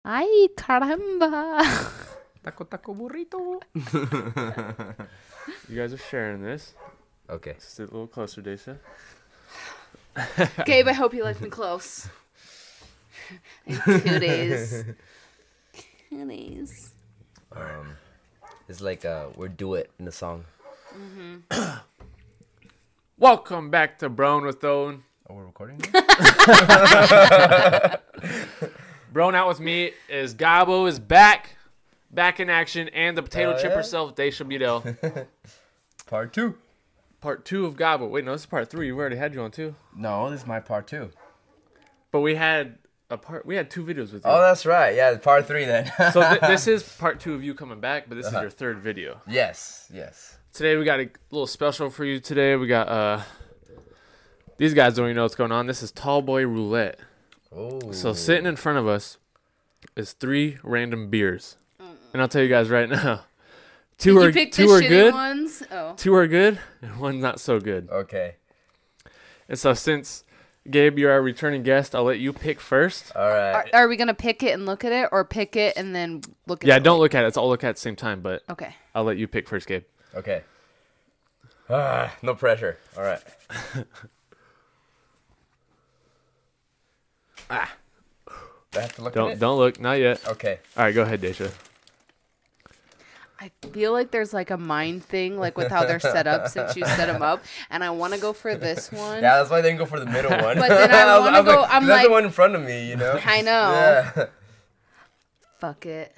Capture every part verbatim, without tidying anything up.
Ay, caramba. Taco, taco, burrito. You guys are sharing this. Okay. Just a little closer, Dacia. Gabe, I hope you like me close. In cooties. Cooties. Um, it's like uh, we're duet in the song. Mm-hmm. Welcome back to Brown with Owen. Oh, we're recording now? Brown Out with Me is Gabo is back. Back in action. And the potato Uh, chip yeah. herself, Dacia Bedell. Part two. Part two of Gabo. Wait, no, this is part three. We already had you on two. No, this is my part two. But we had a part. We had two videos with you. Oh, that's right. Yeah, part three then. So th- this is part two of you coming back, but this Uh-huh. is your third video. Yes, yes. Today we got a little special for you today. We got, uh, these guys don't even know what's going on. This is Tall Boy Roulette. Oh. So sitting in front of us is three random beers. And I'll tell you guys right now, two Did are you pick two the are shitty good, ones? Oh. two are good, and one's not so good. Okay. And so since Gabe, you're our returning guest, I'll let you pick first. All right. Are, are we going to pick it and look at it, or pick it and then look at Yeah, it? don't look at it. It's all look at at the same time, but Okay. I'll let you pick first, Gabe. Okay. Ah, no pressure. All right. Ah, Do I have to look at don't it? don't look, not yet. Okay. All right, go ahead, Dacia. I feel like there's like a mind thing, like with how they're set up since you set them up, and I want to go for this one. Yeah, that's why I didn't go for the middle one. But then I was- wanna was go- I'm 'cause that's like- the one in front of me, you know? I know. Yeah. Fuck it.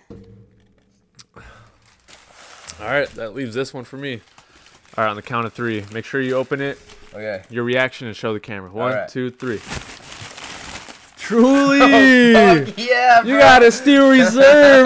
All right, that leaves this one for me. All right, on the count of three, make sure you open it, Okay. your reaction, and show the camera. One, right. two, three. Truly, Oh, fuck yeah, bro. you got a steel reserve.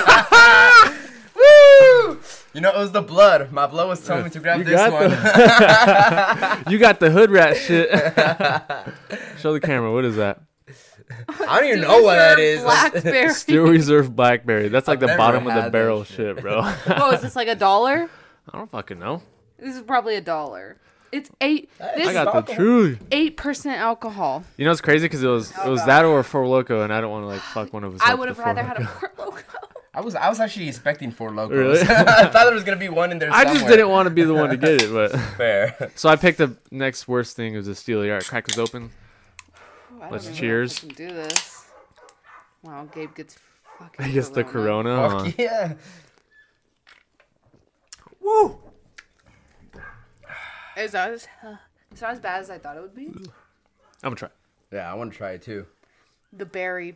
Woo! You know, it was the blood. My blood was telling me to grab You this got one. the- you got the hood rat shit. Show the camera. What is that? I don't even know what that is. Blackberry. Steel Reserve Blackberry. That's like I've the never bottom of the had that barrel shit. shit, bro. Oh, is this like a dollar? I don't fucking know. This is probably a dollar. It's eight. Hey, This I got the alcohol. Truly. eight percent alcohol. You know, it's crazy because it was it was that or a Four Loco, and I don't want to like fuck one of us. I up would have with Four rather had a Loko. Four Loco. I was I was actually expecting four locos. Really? I thought there was gonna be one in there I somewhere. just didn't want to be the one to get it, but Fair. so I picked the next worst thing. It was a Steely. All right, crack this open. I don't Let's even know if cheers. I can do this. Wow, Gabe gets fucking. I guess the Corona. Corona. Fuck huh? yeah. Woo! It's not as, uh, it's not as bad as I thought it would be. I'm gonna try. Yeah, I want to try it too. The berry.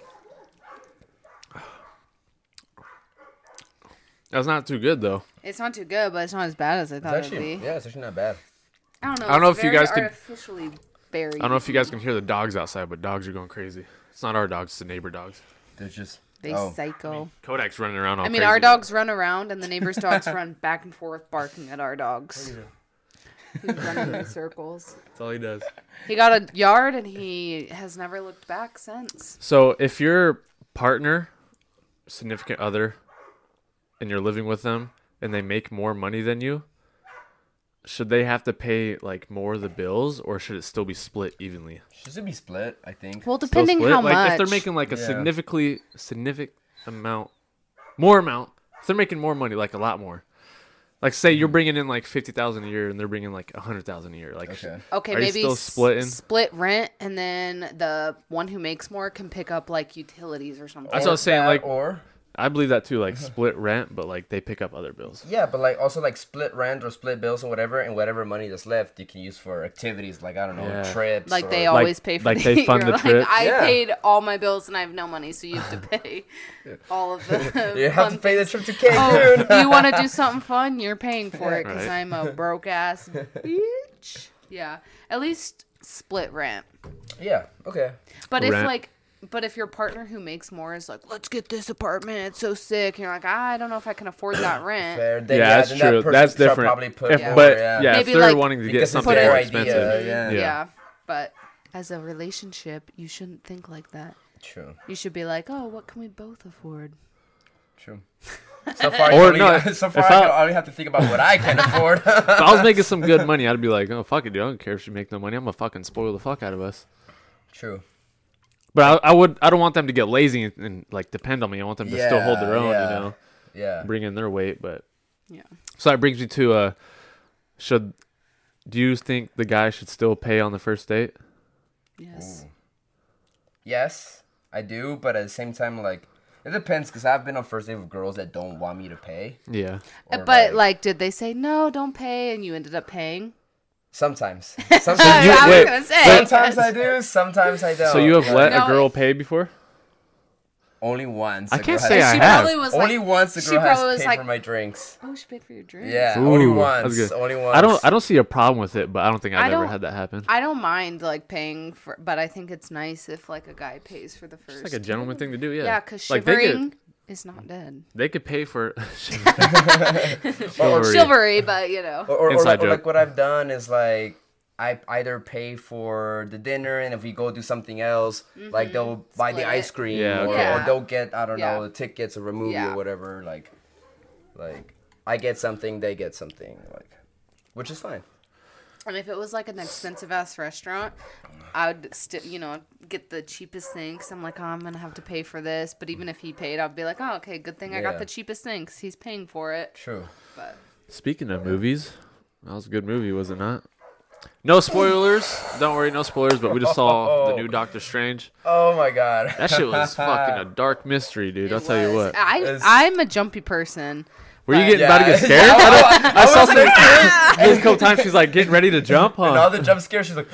That's not too good though. It's not too good, but it's not as bad as I It's thought it actually would be. yeah, it's actually not bad. I don't know. I don't know it's if you very guys can- artificially berry. I don't know if you guys can hear the dogs outside, but dogs are going crazy. It's not our dogs; it's the neighbor dogs. They're just They oh. psycho. Kodak's running around all I mean, crazy. our dogs run around, and the neighbors' dogs run back and forth, barking at our dogs. He's running in circles. That's all he does. He got a yard, and he has never looked back since. So if your partner, significant other, and you're living with them, and they make more money than you, should they have to pay like more of the bills, or should it still be split evenly? Should be split, I think. Well, Still depending split? how like, much. If they're making like a Yeah. significantly significant amount, more amount, if they're making more money, like a lot more. Like say you're bringing in like fifty thousand a year, and they're bringing like a hundred thousand a year. Like, Okay. Okay, Are you maybe still s- splitting? split rent, and then the one who makes more can pick up like utilities or something. That's what I was saying, That, like- or I believe that too. Like split rent, but like they pick up other bills. yeah, but like also like split rent or split bills or whatever, and whatever money that's left you can use for activities like I don't know Yeah. trips. Like or, they Like- always pay for like the, they fund you're the like, trip. I Yeah. paid all my bills and I have no money, so you have to pay all of the. You have fun to pay the things. trip to Cancun. Oh, you want to do something fun? You're paying for it because Right. I'm a broke ass bitch. Yeah, at least split rent. Yeah. Okay. But if Rent. like, but if your partner who makes more is like, let's get this apartment, it's so sick, and you're like, I don't know if I can afford that rent. Fair. Then, Yeah, that's then true. That person That's should different. Probably put If, more, but yeah. yeah, Maybe, if they're like, wanting to get because it's something their more idea, expensive, yeah. Yeah. But as a relationship, you shouldn't think like that. True. You should be like, oh, what can we both afford? True. So far, Or I only, no, so far if I, I- can only have to think about what I can afford. if I was making some good money, I'd be like, oh fuck it, dude. I don't care if she make no money. I'm gonna fucking spoil the fuck out of us. True. But I, I would. I don't want them to get lazy and, and like depend on me. I want them to Yeah, still hold their own. yeah. You know, Yeah. bring in their weight. But Yeah. so that brings me to uh, should do you think the guy should still pay on the first date? Yes. Ooh. Yes, I do, but at the same time, like, it depends, because I've been on first date with girls that don't want me to pay. Yeah. Uh, or, But like, did they say no, don't pay, and you ended up paying? Sometimes. I Sometimes, you- was wait, gonna say. sometimes I do, sometimes I don't. So you have Like, let No, a girl it- pay before? Only once. I a can't girl say has- I she have. probably was Only like, once the she girl has probably was paid like, for my drinks. oh, she paid for your drink. Yeah, only Ooh, once. that's good. Only once. I don't. I don't see a problem with it, but I don't think I've I ever don't- had that happen. I don't mind like paying for, but I think it's nice if like a guy pays for the first. It's like a gentleman thing to do. Yeah. Yeah, because like they shivering could, is not dead. they could pay for. Or- Chivalry. Chivalry, but you know. Or, or, or, Inside like, or joke. like what I've done is like I either pay for the dinner, and if we go do something else, like they'll buy the Split ice it. cream, Yeah, or, okay. or they'll get I don't Yeah. know the tickets or a movie Yeah. or whatever. Like, like I get something, they get something, like, which is fine. And if it was like an expensive ass restaurant, I would still, you know, get the cheapest thing. Cause I'm like, oh, I'm gonna have to pay for this. But even if he paid, I'd be like, oh, okay, good thing I got Yeah. the cheapest thing. Cause he's paying for it. True. But Speaking of movies, that was a good movie, was it not? No spoilers. Don't worry, no spoilers. But we just saw the new Doctor Strange. Oh my god. That shit was fucking a dark mystery, dude. I'll it tell you was- what. I It's- I'm a jumpy person. Were you but- getting about to get Yeah. scared? Yeah, I, don't- I saw was some There's a couple times she's like getting ready to jump, And all huh? the jump scares, she's like,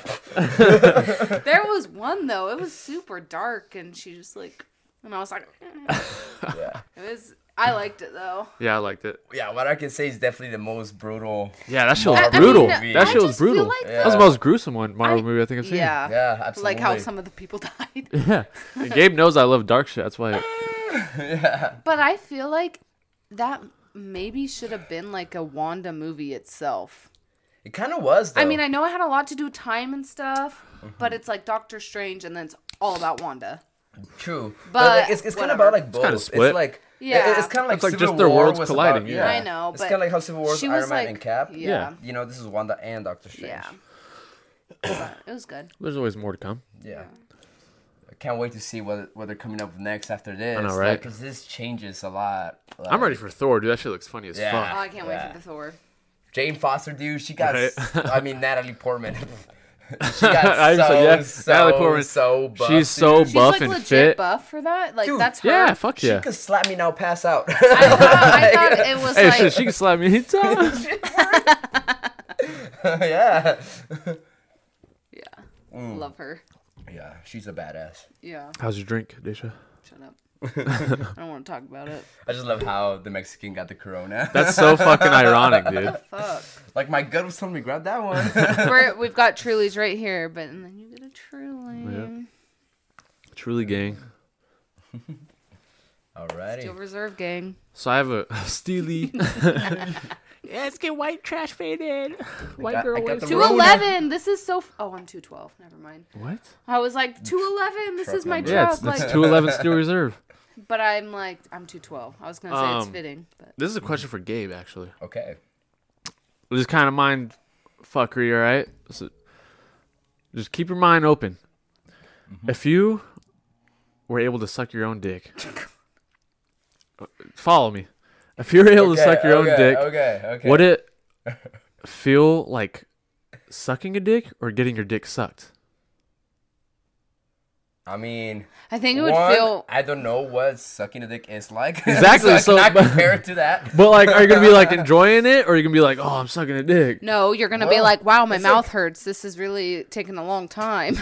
There was one though. It was super dark, and she just like, and I was like, yeah. it was. I liked it though. Yeah, I liked it. Yeah, what I can say is definitely the most brutal. Yeah, that shit was I- I brutal. mean, that I shit was just feel brutal. like That was the the- most gruesome one Marvel I- movie I think I've seen. Yeah, Yeah. absolutely. Like how some of the people died. Yeah. And Gabe knows I love dark shit. That's why. yeah. But I feel like that maybe should have been like a Wanda movie itself. It kind of was, though. I mean, I know it had a lot to do with time and stuff, but it's like Doctor Strange and then it's all about Wanda. True, but, But like, it's, it's kind of whatever. about like both. kinda It's, split. like Yeah. it- it's kind of like It's like Civil just their War worlds was colliding, About, yeah. I know, It's but kind of like how Civil War was she Iron was Man like- and Cap. yeah. You know, this is Wanda and Doctor Strange. Yeah. But it was good. There's always more to come. Yeah. I can't wait to see what what they're coming up with next after this. I know, right? Because this changes a lot. Like, I'm ready for Thor, dude. That shit looks funny as Yeah. Oh, fuck. I can't wait Yeah. for the Thor. Jane Foster, dude. She got. Right. s- I mean, Natalie Portman. she got I so, said, yeah, so, Natalie Portman. so buff, She's so dude. She's buff like and legit fit. buff for that. Like Dude, that's her. Yeah, fuck She yeah. could slap me now, pass out. I thought, I thought it was Hey, like shit, she can slap me anytime. yeah. yeah. Mm. Love her. Yeah, she's a badass. Yeah. How's your drink, Desha? Shut up. I don't want to talk about it. I just love how the Mexican got the corona. That's so fucking ironic, dude. Fuck. like my gut was telling me grab that one. We're, we've got Trulies right here, but and then you get a Truly. Yeah. Truly gang. Alrighty. Steel Reserve Gang. So I have a Steely. Yeah, let's get white trash faded. White got- girl I got waist. the two Rona. eleven. This is so. F- oh, I'm two twelve. Never mind. What? I was like two eleven. This Truck is my number. Yeah, truck. it's, like, it's two eleven Steel Reserve. but I'm like I'm two twelve. I was gonna say it's Um, fitting, but This is a question for Gabe, actually. Okay. This is kind of mind fuckery, all right? So just keep your mind open. Mm-hmm. If you were able to suck your own dick, follow me. If you were able to Okay, suck your own okay, dick, Okay. Okay. would it feel like sucking a dick or getting your dick sucked? I mean, I think it would one, feel. I don't know what sucking a dick is like. Exactly, so so- I cannot compare it to that. But like, are you gonna be like enjoying it, or are you gonna be like, oh, I'm sucking a dick? No, you're gonna be Well, like, wow, my it's mouth like- hurts. This is really taking a long time.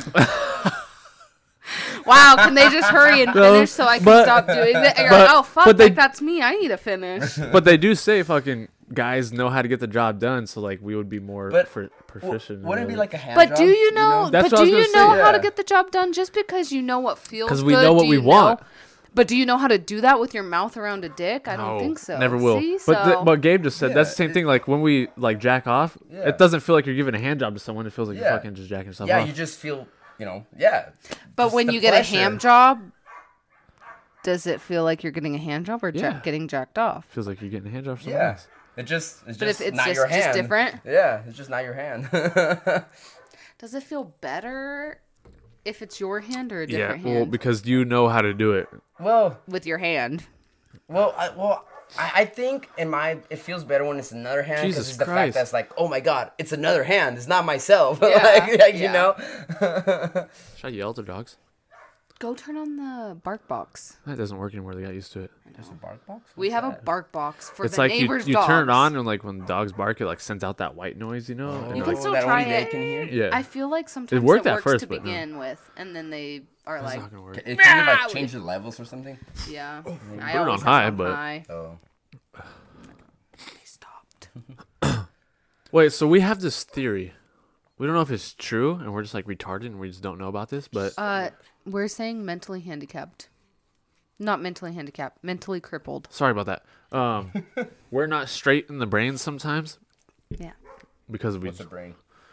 Wow, can they just hurry and No, finish so I can but- stop doing that? And you're but- like, oh fuck, but they- like that's me. I need to finish. But they do say fucking guys know how to get the job done, so like we would be more But for, proficient. Wouldn't it be in like a hand But job, do you know? That's but what I do was you gonna know say, how to yeah. get the job done? Just because you know what feels 'Cause good, we know what do we you want. know- But do you know how to do that with your mouth around a dick? I don't No, think so. Never will. See? But so, the, but Gabe just said that's the Yeah, same it- thing. Like when we like jack off, Yeah. it doesn't feel like you're giving a hand job to someone. It feels like Yeah. you're fucking just jacking yourself Yeah, off. you just feel, you know, yeah. but just when the you get a pleasure. ham job, does it feel like you're getting a hand job or ja- Yeah. getting jacked off? feels like you're getting a hand job. From someone Yeah. else. It just, it's But just if it's not just, your just hand. different, Yeah, it's just not your hand. does it feel better? if it's your hand or a Yeah, different well, hand? because you know how to do it. Well, With your hand. well, I, well, I, I think in my it feels better when it's another hand because Jesus it's the Christ. fact that's like, oh my god, it's another hand. It's not myself. Yeah, like, like, yeah. you know. Should I yell at the dogs? Go turn on the bark box. That doesn't work anymore. They got used to it. There's a bark box. We What's have a that? bark box for It's the like you, neighbor's you dogs. turn it on and like when dogs bark, it like sends out that white noise, you know? Oh, And, You like, can still that try only they it. can hear. yeah. I feel like sometimes worked it at works first, to but no. begin with, and then they are That's like, not gonna work. Can, can you like Meow. change the levels or something? yeah. Put I it on always have high, it on but- high. Oh. They stopped. Wait, so we have this theory. We don't know if it's true, and we're just like retarded, and we just don't know about this. But Uh, we're saying mentally handicapped, not mentally handicapped, mentally crippled. sorry about that. Um, we're not straight in the brain sometimes Yeah. because we. What's a brain?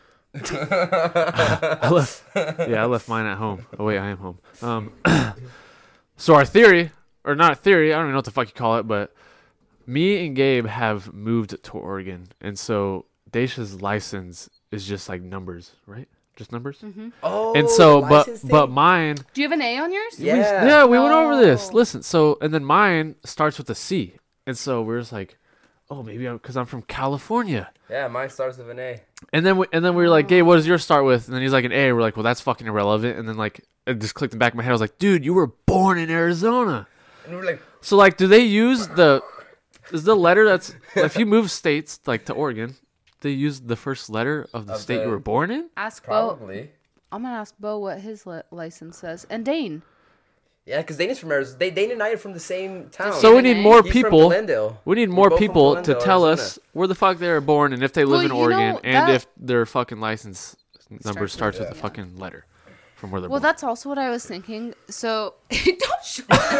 I left, yeah, I left mine at home. Oh wait, I am home. Um, so our theory, or not theory, I don't even know what the fuck you call it, but me and Gabe have moved to Oregon, and so Daisha's license is just like numbers, right? Just numbers. Oh. And so, the but license but thing? mine. Do you have an A on yours? we- Yeah. yeah, we went over this. No. Listen, so and then mine starts with a C, and so we're just like, oh, maybe I'm because I'm from California. Yeah, mine starts with an A. And then we, and then we were like, Gabe, what does yours start with? And then he's like an A. We're like, well, that's fucking irrelevant. And then like it just clicked in the back of my head. I was like, dude, you were born in Arizona. And we're like, So like, do they use the is the letter that's if you move states like to Oregon, they use the first letter of the Of state the- you were born in? Ask Bo. probably. I'm gonna ask Bo what his li- license says, and Dane. Yeah, because Dane is from Arizona. They, Dane and I are from the same town. So we need more He's from people. Glendale. We need We're more both from people to Glendale, tell Arizona. us where the fuck they were born and if they live Well, in you Oregon know, and that- if their fucking license number Starts starts with with a a- fucking letter from where they're Well, born. that's also what I was thinking. So don't show.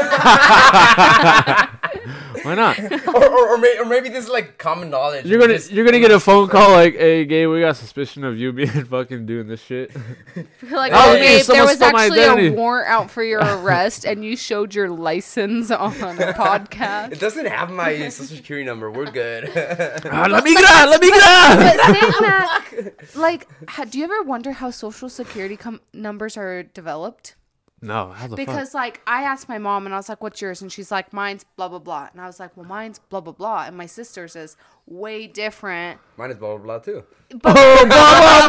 Why not? or, or, or, may, or maybe this is like common knowledge. You're We gonna just- you're gonna get a phone call like, "Hey, Gabe, we got suspicion of you being fucking doing this shit." like, Oh, oh, yeah, Gabe, there someone was stole my actually a identity. warrant out for your arrest, and you showed your license on a podcast. It doesn't have my social security number. We're good. Ah, let me get out! Let me get out! But saying that, like, ha, do you ever wonder how social security com- numbers are developed? No, how the Because, fuck? like, I asked my mom, and I was like, what's yours? And she's like, mine's blah, blah, blah. And I was like, well, mine's blah, blah, blah. And my sister's is way different. Mine is blah, blah, blah, too. Oh, blah blah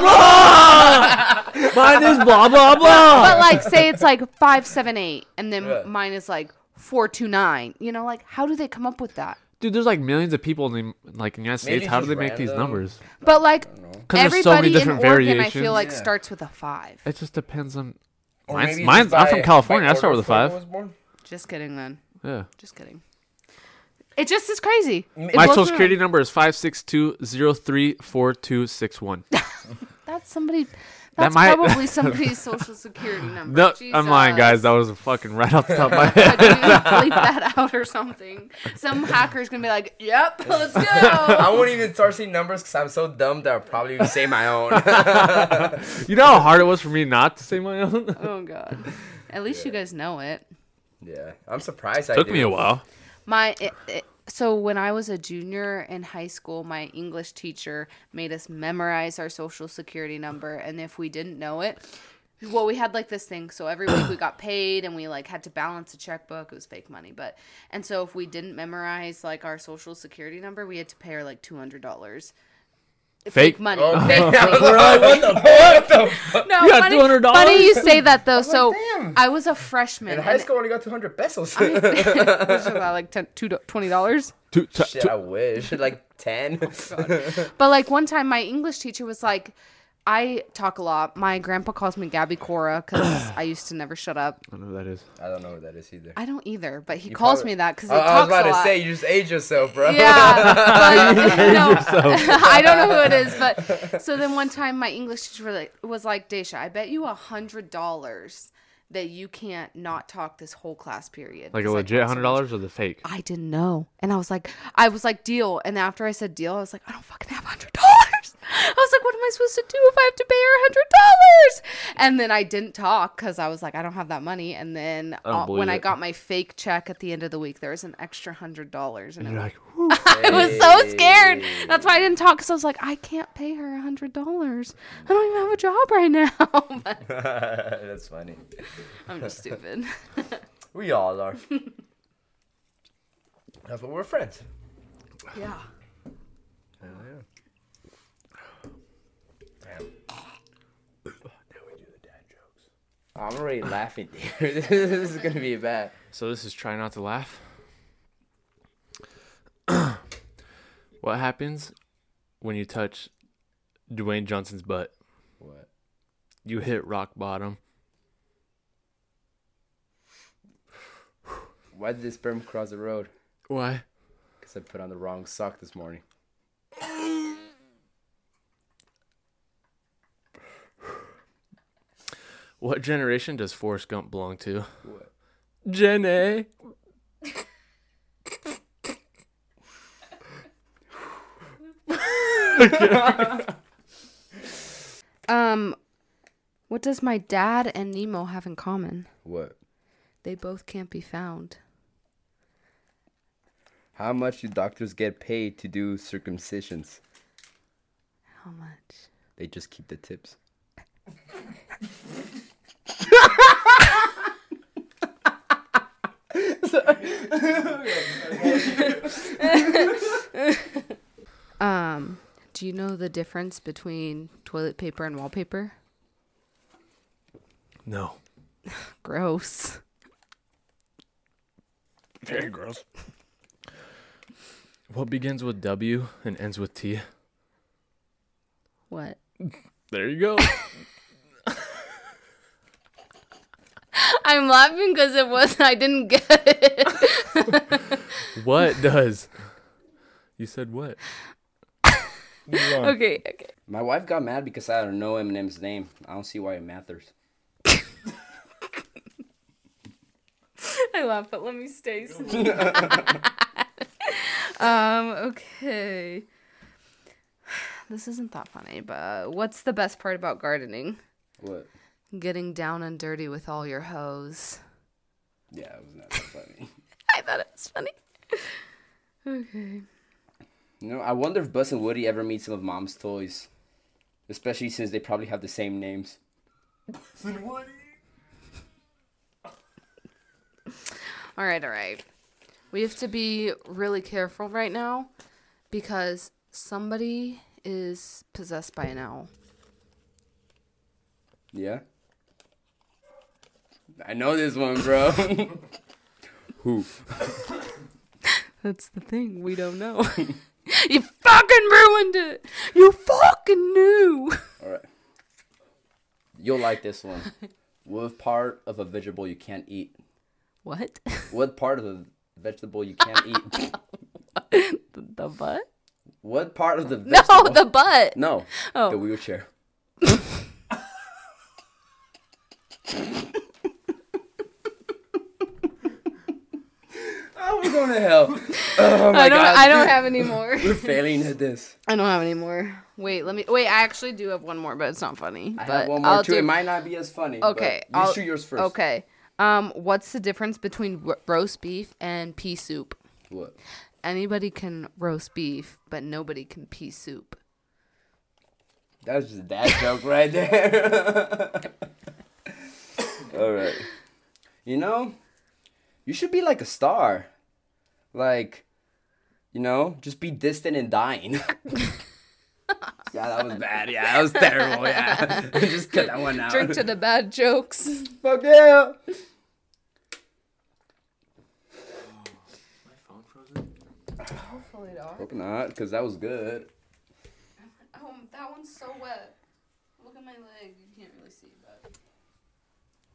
blah. Mine is blah blah blah. But, like, say it's like five seven eight, and then Yeah. mine is like four two nine. You know, like, how do they come up with that? Dude, there's like millions of people in the like in the United Maybe States. it's How do just they make these random. numbers? But, like, Because there's so many everybody in different Oregon, variations. I feel like, Yeah. starts with a five. It just depends on. Or Mine's, maybe it's mine's just I'm from by- California. by I start order with a of when I five. was born. Just kidding, then. Yeah. Just kidding. It just is crazy. It My blows social me security away. number is five six two zero three four two six one. That's somebody. That's might- probably somebody's social security number. No, I'm lying, guys. Jesus. That was fucking right off the top of my But head. you bleep that out or something. Some hacker's gonna be like, "Yep, let's go." I won't even start seeing numbers because I'm so dumb that I'll probably say my own. You know how hard it was for me not to say my own? Oh god. At least you guys know it. Yeah, I'm surprised. I Took do. me a while. My it, it, so when I was a junior in high school, my English teacher made us memorize our social security number, and if we didn't know it, well, we had like this thing. So every week we got paid, and we like had to balance a checkbook. It was fake money, but and so if we didn't memorize like our social security number, we had to pay her like two hundred dollars. Fake? money. Oh, Fake I money. was like, what the what the fuck? No, You got funny, two hundred dollars? funny you say that though. So damn. I was a freshman. In high and- school, I only got two hundred pesos. Which is about like ten, two, twenty dollars. Two- t- Shit, two- I wish. Like ten. But like one time, my English teacher was like, I talk a lot. My grandpa calls me Gabby Cora because I used to never shut up. I don't know who that is. I don't know what that is either. I don't either, but he calls probably- me that because he I, talks I was about a to lot. say, you just age yourself, bro. Yeah, but no, I don't know who it is. But so then one time, my English teacher was like, was like, Daisha, I bet you a hundred dollars that you can't not talk this whole class period. Like a 'Cause I legit talk so hundred much." dollars or the fake? I didn't know. And I was like, I was like, deal. And after I said deal, I was like, I don't fucking have a hundred dollars. I was like, what am I supposed to do if I have to pay her a hundred dollars? And then I didn't talk because I was like, I don't have that money. And then I don't uh, believe when I it. got my fake check at the end of the week, there was an extra hundred dollars. And You're it like, was I was so scared. That's why I didn't talk, because I was like, I can't pay her a hundred dollars. I don't even have a job right now. But That's funny. I'm just stupid. We all are. That's what we're friends. Yeah. Hell yeah. Damn. Now we do the dad jokes. I'm already laughing, dude. This is gonna be bad. So this is try not to laugh. What happens when you touch Dwayne Johnson's butt? What? You hit rock bottom. Why did the sperm cross the road? Why? Because I put on the wrong sock this morning. What generation does Forrest Gump belong to? What? Gen A. Um, what does my dad and Nemo have in common? What? They both can't be found. How much do doctors get paid to do circumcisions? How much? They just keep the tips. Um, do you know the difference between toilet paper and wallpaper? No. Gross. Very gross. What begins with W and ends with T? What? There you go. I'm laughing because it was I didn't get it. What does? You said what? Okay, okay. My wife got mad because I don't know Eminem's name. I don't see why it matters. I laugh, but let me stay. um. Okay. This isn't that funny, but what's the best part about gardening? What? Getting down and dirty with all your hoes. Yeah, it was not that funny. I thought it was funny. Okay. You know, I wonder if Buzz and Woody ever meet some of Mom's toys. Especially since they probably have the same names. Buzz and Woody! All right, all right. We have to be really careful right now because somebody is possessed by an owl. Yeah? I know this one, bro. Who? That's the thing. We don't know. You fucking ruined it. You fucking knew. Alright. You'll like this one. What part of a vegetable you can't eat? What? What part of the vegetable you can't eat? the, the butt? What part of the No, vegetable? the butt. No. Oh. The wheelchair. Oh, we're going to hell. Oh my I don't. God. I don't have any more. We're failing at this. I don't have any more. Wait, let me. Wait, I actually do have one more, but it's not funny. I but have one more I'll too. do- It might not be as funny. Okay, But you I'll- shoot yours first. Okay. Um, what's the difference between ro- roast beef and pea soup? What? Anybody can roast beef, but nobody can pea soup. That was just a dad joke right there. All right. You know, you should be like a star. Like, you know, just be distant and dying. Yeah, that was bad. Yeah, that was terrible. Yeah. Just cut that one out. Drink to the bad jokes. Fuck yeah. My phone frozen? Hopefully not. Hope not, because that was good. Oh, that one's so wet. Look at my leg. You can't really see, but.